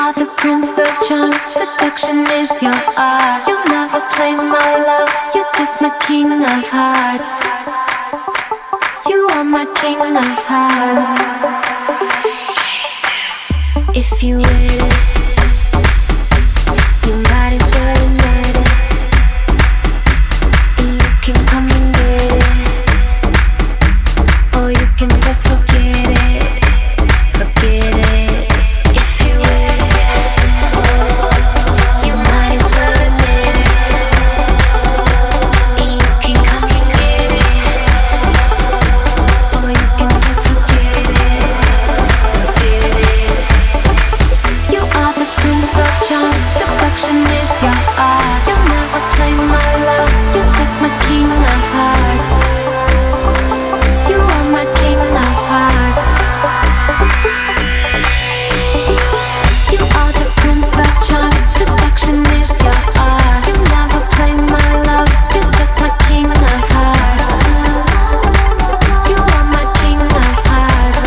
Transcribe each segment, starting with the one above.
are the prince of charm. Seduction is your art. You'll never play my love. You're just my king of hearts. You are my king of hearts. If you waited, you might as well admit it. And you can come and get it, or you can just forget it. Forget it. If you waited, you might as well admit it. And you can come and get it, or you can just forget it. Forget it. You are the prince of charm. Seduction is your art. You'll never play my love. You're just my king of hearts. You are my king of hearts. You are the prince of charm. Seduction is your art. You'll never play my love. You're just my king of hearts. You are my king of hearts.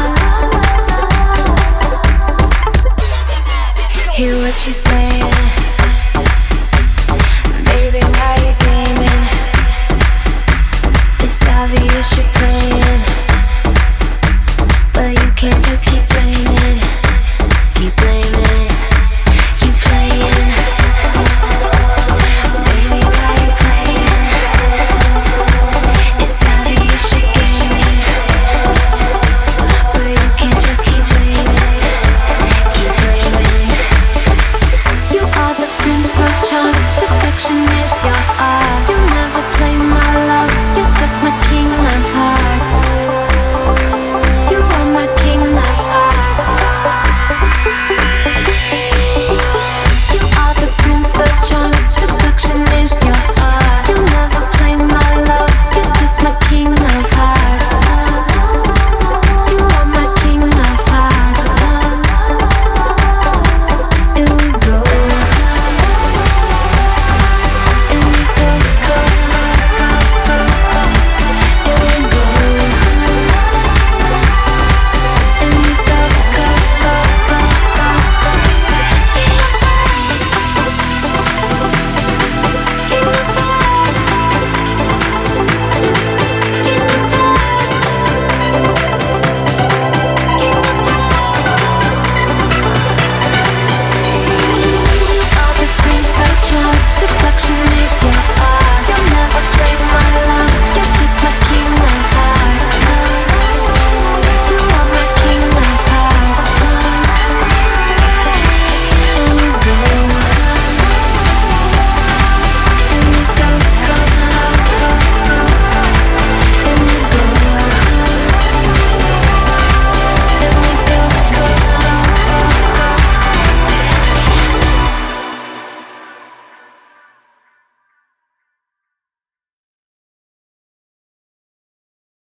Hear what she's saying. Baby, why you gaming? It's obvious you're